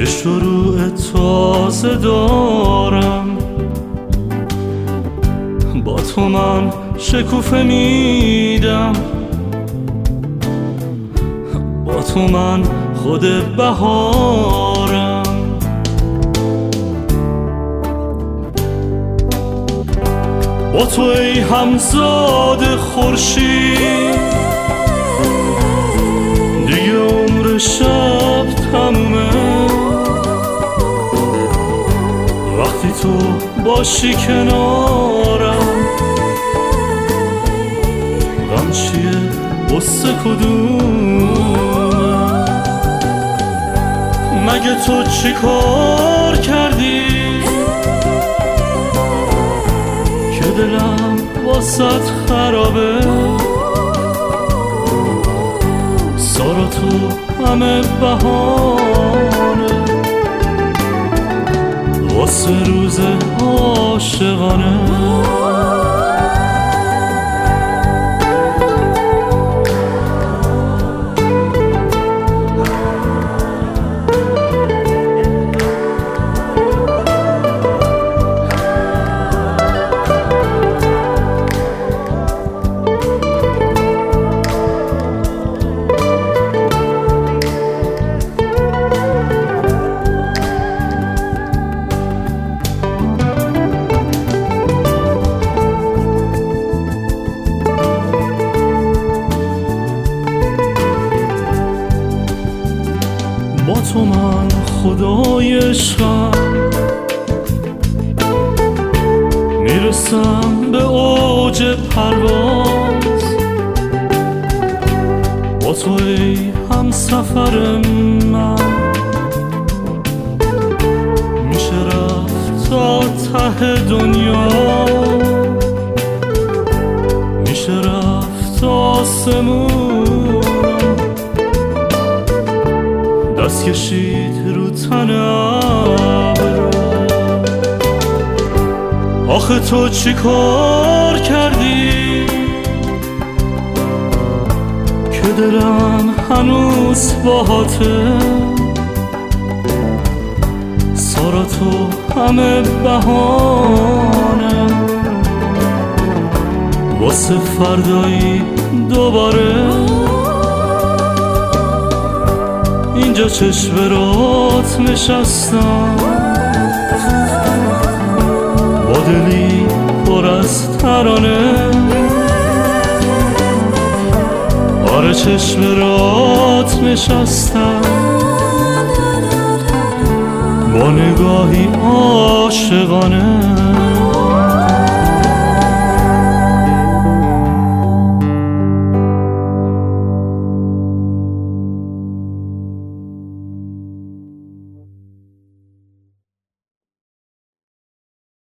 یه شروع تازه دارم، با تو من شکوفه میدم، با تو من خود بهارم. با تو ای همزاد خورشید دیگه عمر شب تمومه، وقتی تو باشی کنارم. غم چیه قصه کدومه؟ مگه تو چی کار کردی که دلم واسط خرابه؟ سارا تو همه بهانه واسه روز عاشقانه. با تو من خدای عشقم، میرسم به اوج پرواز. با تو ای همسفر من، میشه رفت تا ته دنیا، میشه رفت تا آسمون، دست کشید رو تن ابرو. آخه تو چی کار کردی که دلم هنوز باهاته؟ سارا تو همه بهانه واسه فردایی دوباره. اینجا چشم رات نشستم با دلی پر از ترانه. آره چشم رات نشستم با نگاهی عاشقانه.